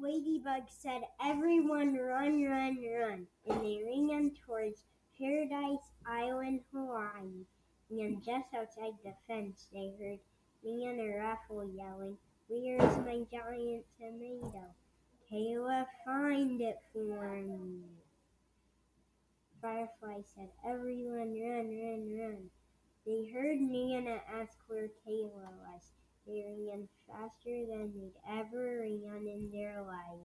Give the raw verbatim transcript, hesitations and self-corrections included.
Ladybug said, "Everyone run, run, run." And they ran towards Paradise Island, Hawaii. And just outside the fence, they heard me and Raffle yelling, "Where's my giant tomato? Kayla, find it for me." Firefly said, "Everyone run, run, run." They heard Nana ask where Kayla was. They ran faster than they'd ever ran in their lives.